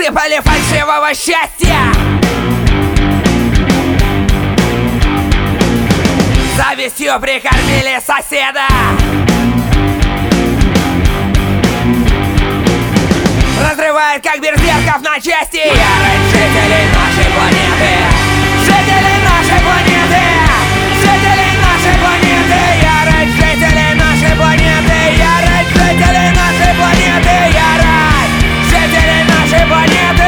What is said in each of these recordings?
Насыпали фальшивого счастья, завистью прикормили соседа, разрывает как берсерков на части. Ярость жителей нашей планеты, жителей нашей планеты, жителей нашей планеты, ярость жителей нашей планеты, ярость жителей нашей планеты, ярость жителей нашей планеты.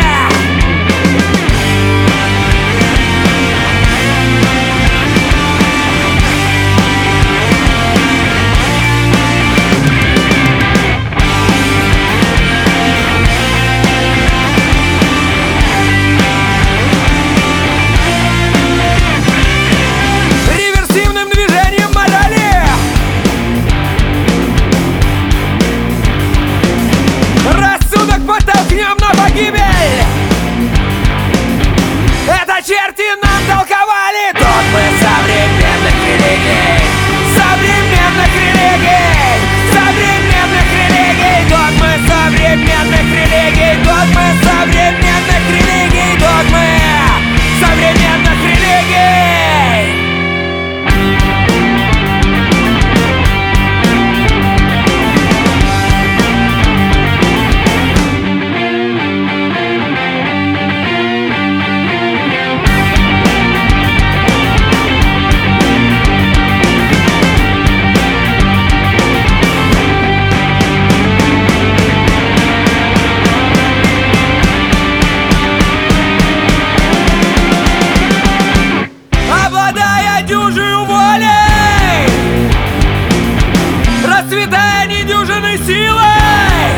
Подтолкнем на погибель! Это черти нам толковали догмы современных религий, современных религий, современных религий, догмы современных религий, догмы современных религий, догмы современных религий. Расцветая недюжинной силой,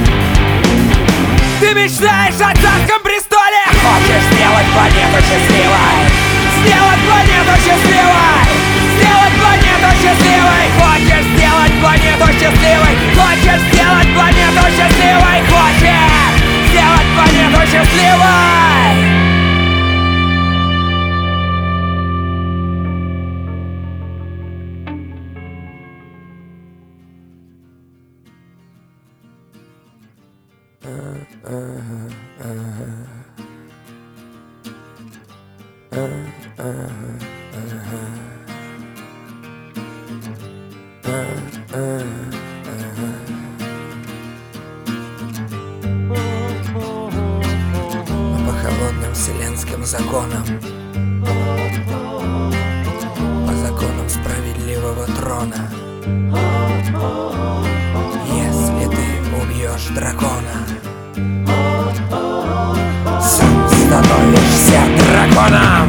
ты мечтаешь о царском престоле. Хочешь сделать планету счастливой, сделать планету счастливой, сделать планету счастливой. Хочешь сделать планету счастливой, хочешь сделать планету счастливой, хочешь сделать планету счастливой. По холодным вселенским законам, по законам справедливого трона, если ты убьешь дракона, сам становишься драконом.